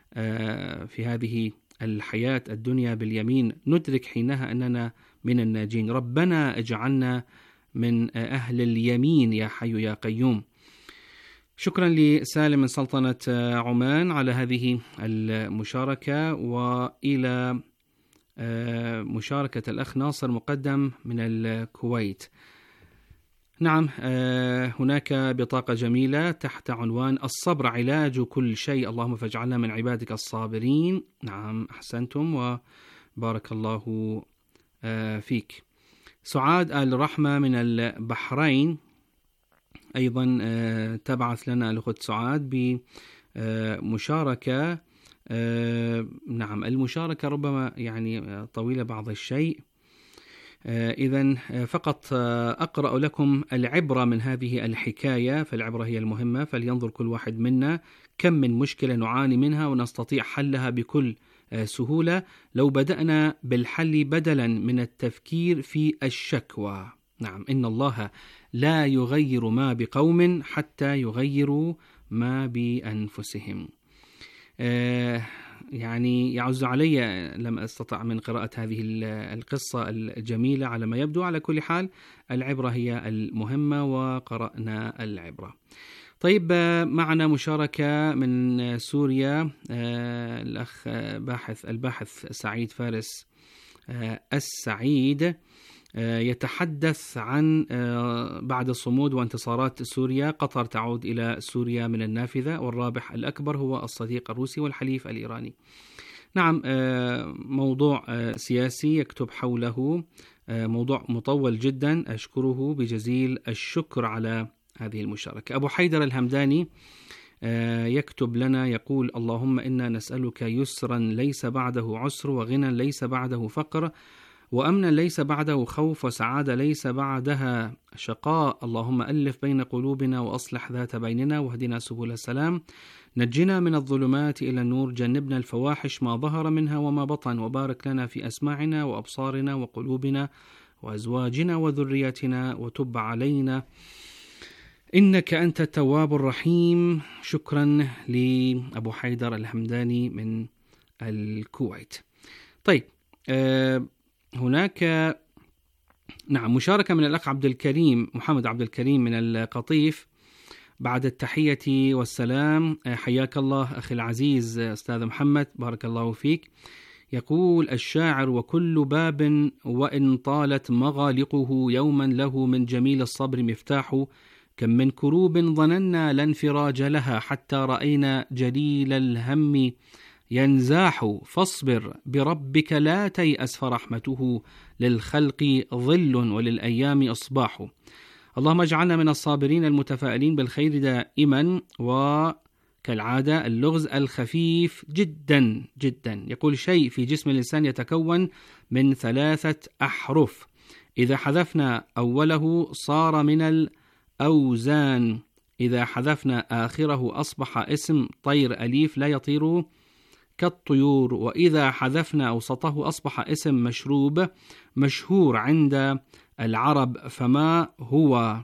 في هذه الحياة الدنيا باليمين، ندرك حينها أننا من الناجين. ربنا اجعلنا من أهل اليمين يا حي يا قيوم. شكرا لسالم من سلطنة عمان على هذه المشاركة. وإلى مشاركة الأخ ناصر مقدم من الكويت. نعم، هناك بطاقة جميلة تحت عنوان الصبر علاج كل شيء، اللهم فاجعلنا من عبادك الصابرين. نعم أحسنتم وبارك الله فيك. سعاد آل رحمة من البحرين أيضا تبعث لنا الأخت سعاد بمشاركة. نعم المشاركة ربما يعني طويلة بعض الشيء، إذن فقط أقرأ لكم العبرة من هذه الحكاية، فالعبرة هي المهمة. فلينظر كل واحد منا كم من مشكلة نعاني منها ونستطيع حلها بكل سهولة لو بدأنا بالحل بدلا من التفكير في الشكوى. نعم، إن الله لا يغير ما بقوم حتى يغيروا ما بأنفسهم. يعني يعز علي لم أستطع من قراءة هذه القصة الجميلة على ما يبدو. على كل حال العبرة هي المهمة وقرأنا العبرة. طيب معنا مشاركة من سوريا، الأخ الباحث سعيد فارس السعيد يتحدث عن بعد الصمود وانتصارات سوريا قطر تعود إلى سوريا من النافذة، والرابح الأكبر هو الصديق الروسي والحليف الإيراني. نعم، موضوع سياسي يكتب حوله، موضوع مطول جدا. أشكره بجزيل الشكر على هذه المشاركة. أبو حيدر الهمداني يكتب لنا يقول: اللهم إنا نسألك يسرا ليس بعده عسر، وغنى ليس بعده فقر، وأمنا ليس بعده خوف، وسعادة ليس بعدها شقاء. اللهم ألف بين قلوبنا وأصلح ذات بيننا، واهدنا سبل السلام، نجنا من الظلمات إلى النور، جنبنا الفواحش ما ظهر منها وما بطن، وبارك لنا في أسماعنا وأبصارنا وقلوبنا وأزواجنا وذرياتنا، وتب علينا إنك أنت التواب الرحيم. شكرا لأبو حيدر الهمداني من الكويت. طيب، هناك مشاركة من الأخ عبد الكريم محمد عبد الكريم من القطيف. بعد التحية والسلام، حياك الله أخي العزيز أستاذ محمد، بارك الله فيك. يقول الشاعر: وكل باب وإن طالت مغالقه يوما له من جميل الصبر مفتاح، كم من كروب ظننا لا انفراج لها حتى رأينا جليل الهم ينزاح، فاصبر بربك لا تيأس فرحمته للخلق ظل وللأيام إصباح. اللهم اجعلنا من الصابرين المتفائلين بالخير دائما. وكالعادة اللغز الخفيف جدا جدا. يقول: شيء في جسم الإنسان يتكون من 3 أحرف، إذا حذفنا أوله صار من الأوزان، إذا حذفنا آخره أصبح اسم طير أليف لا يطير كالطيور، وإذا حذفنا أوسطه أصبح اسم مشروب مشهور عند العرب. فما هو؟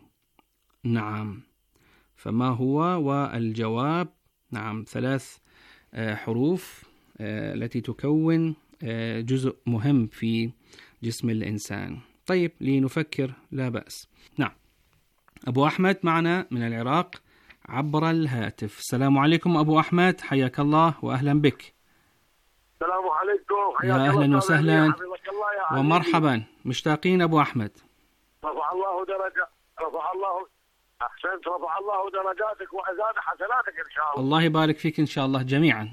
فما هو؟ والجواب 3 حروف التي تكون جزء مهم في جسم الإنسان. طيب، لنفكر، لا بأس. أبو أحمد معنا من العراق عبر الهاتف. السلام عليكم أبو أحمد، حياك الله وأهلا بك.
السلام عليكم،
يا أهلا وسهلا ومرحبا، مشتاقين أبو أحمد.
رفع الله درجة، رفع الله، أحسنت، رفع الله درجاتك وأزاد حسناتك إن شاء الله.
الله يبارك فيك إن شاء الله جميعا.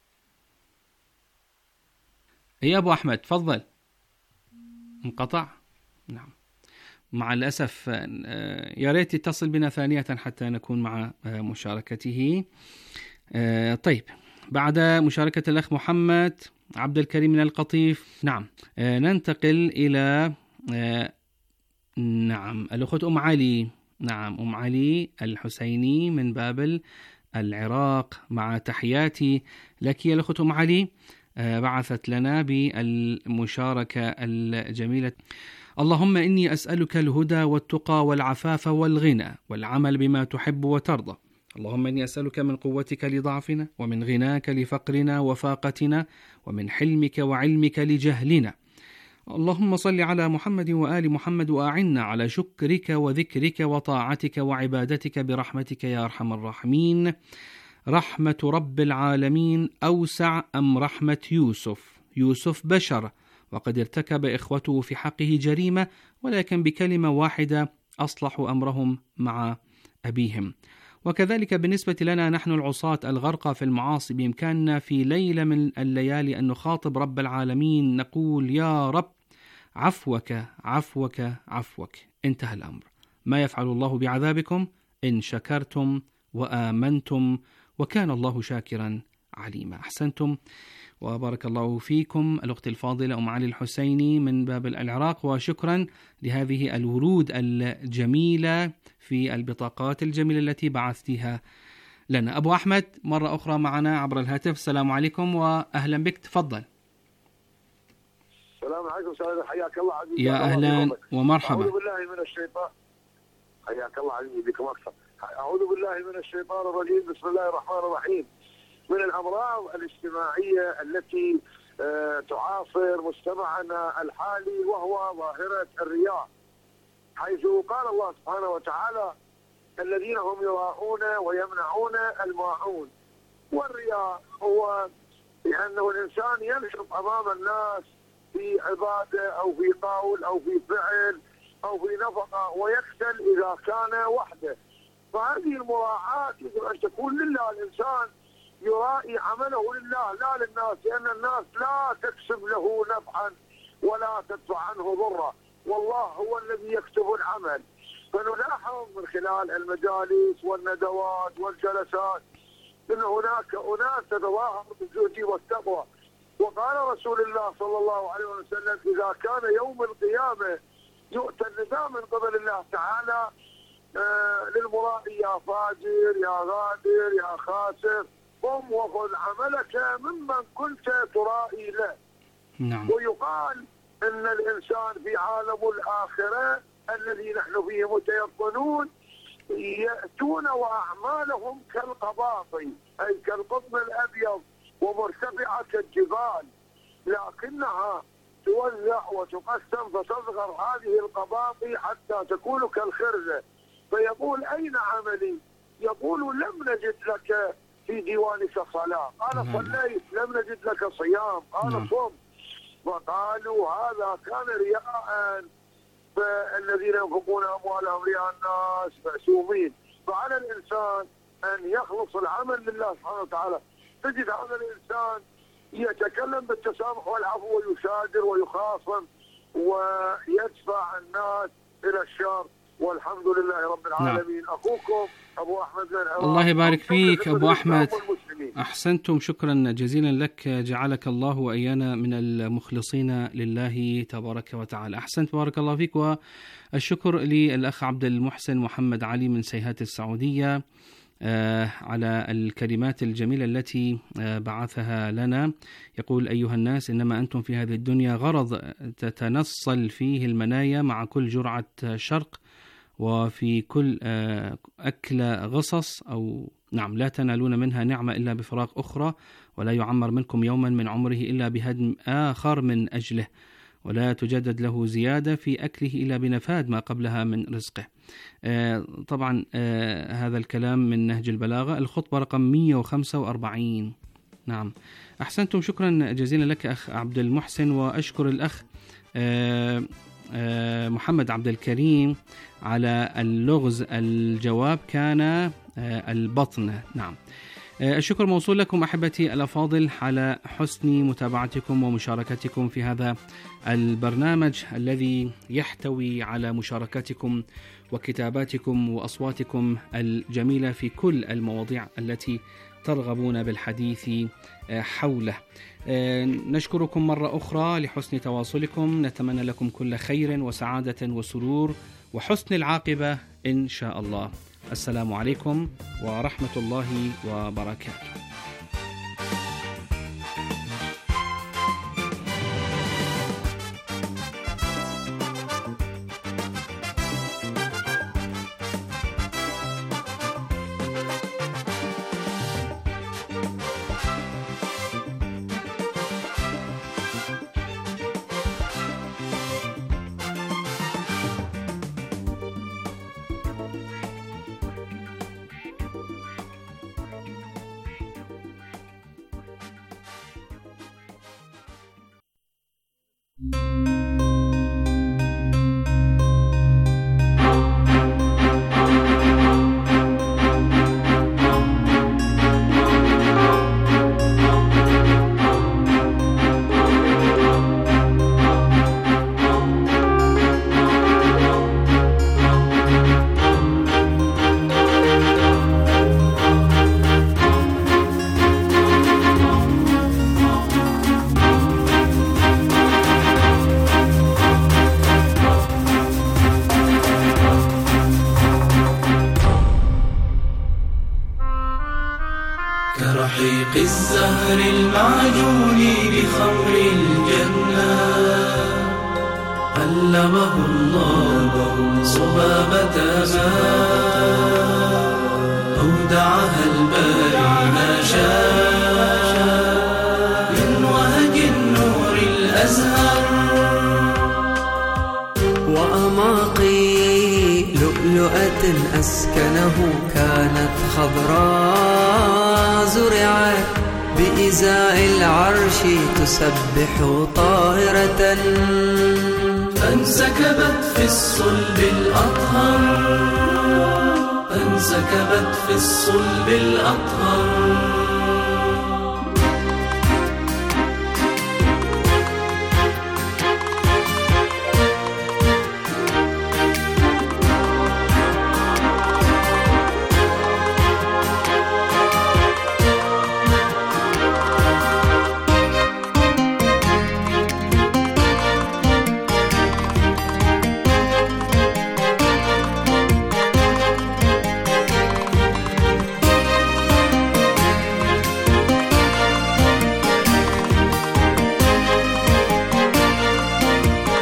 يا أبو أحمد تفضل. انقطع. نعم مع الأسف، يا ريت يتصل بنا ثانية حتى نكون مع مشاركته. طيب، بعد مشاركة الأخ محمد عبد الكريم من القطيف، ننتقل إلى الأخت أم علي. أم علي الحسيني من بابل العراق، مع تحياتي لك يا الأخت أم علي. بعثت لنا بالمشاركة الجميلة: اللهم إني أسألك الهدى والتقى والعفاف والغنى والعمل بما تحب وترضى. اللهم إني أسألك من قوتك لضعفنا، ومن غناك لفقرنا وفاقتنا، ومن حلمك وعلمك لجهلنا. اللهم صل على محمد وآل محمد، وأعنا على شكرك وذكرك وطاعتك وعبادتك برحمتك يا أرحم الراحمين. رحمة رب العالمين أوسع أم رحمة يوسف؟ يوسف بشر، وقد ارتكب إخوته في حقه جريمة، ولكن بكلمة واحدة أصلحوا أمرهم مع أبيهم. وكذلك بالنسبة لنا نحن العصاة الغرقى في المعاصي، بإمكاننا في ليلة من الليالي أن نخاطب رب العالمين، نقول: يا رب عفوك عفوك عفوك. انتهى الأمر. ما يفعل الله بعذابكم إن شكرتم وآمنتم، وكان الله شاكرا عليما. أحسنتم وبارك الله فيكم الأخت الفاضلة أم علي الحسيني من بابل العراق، وشكرا لهذه الورود الجميلة في البطاقات الجميلة التي بعثتها لنا. أبو أحمد مرة أخرى معنا عبر الهاتف. السلام عليكم وأهلا بك، تفضل.
السلام عليكم سيدي، حياك الله عزيزي.
يا أهلا ومرحبا.
أعوذ بالله من الشيطان، حياك الله عزيزي، بكم أكثر. أعوذ بالله من الشيطان الرجيم، بسم الله الرحمن الرحيم. من الأمراض الاجتماعية التي تعاصر مجتمعنا الحالي وهو ظاهرة الرياء، حيث قال الله سبحانه وتعالى: الذين هم يراءون ويمنعون الماعون. والرياء هو لأنه الإنسان ينشط أمام الناس في عبادة أو في قول أو في فعل أو في نفقة، ويكسل إذا كان وحده. فهذه المراعاة يجب أن تكون لله. الإنسان يرائي عمله لله لا للناس، لأن الناس لا تكسب له نفعا ولا تدفع عنه ضرا، والله هو الذي يكتب العمل. فنلاحظ من خلال المجالس والندوات والجلسات ان هناك اناس تتظاهر بالزهد والتقوى. وقال رسول الله صلى الله عليه وسلم: اذا كان يوم القيامه يؤتى النداء من قبل الله تعالى للمرائي: يا فاجر، يا غادر، يا خاسر، قم وخذ عملك ممن كنت ترائي له.
نعم.
ويقال ان الانسان في عالم الاخره الذي نحن فيه متيقنون ياتون واعمالهم كالقباطي، اي كالقطن الابيض ومرتفعه كالجبال، لكنها توزع وتقسم فتصغر هذه القباطي حتى تكون كالخرزه. فيقول: اين عملي؟ يقول: لم نجد لك في ديوانك صلاه. قال: صليت. لم نجد لك صيام. قال: صم. وقالوا: هذا كان رياء، فالذين ينفقون اموالهم رياء الناس معصومين. فعلى الانسان ان يخلص العمل لله سبحانه وتعالى. تجد هذا الانسان يتكلم بالتسامح والعفو ويشاجر ويخاصم ويدفع الناس الى الشر، والحمد لله رب العالمين. اخوكم ابو احمد بن عوض.
الله يبارك فيك ابو احمد، احسنتم، شكرا جزيلا لك، جعلك الله وايانا من المخلصين لله تبارك وتعالى. احسنت، بارك الله فيك. والشكر للاخ عبد المحسن محمد علي من سيهات السعوديه على الكلمات الجميلة التي بعثها لنا. يقول: أيها الناس، إنما أنتم في هذه الدنيا غرض تتنصل فيه المنايا مع كل جرعة شرق، وفي كل أكل غصص، أو نعم، لا تنالون منها نعمة إلا بفراغ أخرى، ولا يعمر منكم يوما من عمره إلا بهدم آخر من أجله، ولا تجدد له زيادة في أكله إلا بنفاد ما قبلها من رزقه. طبعا هذا الكلام من نهج البلاغة، الخطبة رقم 145. نعم، أحسنتم، شكرا جزيلا لك أخ عبد المحسن. وأشكر الأخ محمد عبد الكريم على اللغز. الجواب كان البطن. نعم، الشكر موصول لكم أحبتي الأفاضل على حسن متابعتكم ومشاركتكم في هذا البرنامج الذي يحتوي على مشاركاتكم وكتاباتكم وأصواتكم الجميلة في كل المواضيع التي ترغبون بالحديث حوله. نشكركم مرة أخرى لحسن تواصلكم، نتمنى لكم كل خير وسعادة وسرور وحسن العاقبة إن شاء الله. السلام عليكم ورحمة الله وبركاته.
كرحيق الزهر المعجون بخمر الجنة، علمه الله صبابة ماء، أودعها الباري ما شاء من وهج النور الأزهر.
وأماقي لؤلؤة أسكنه كانت خضراء، زرعت بإزاء العرش تسبح طاهرة،
فانسكبت في الصلب الأطهر، فانسكبت في الصلب الأطهر.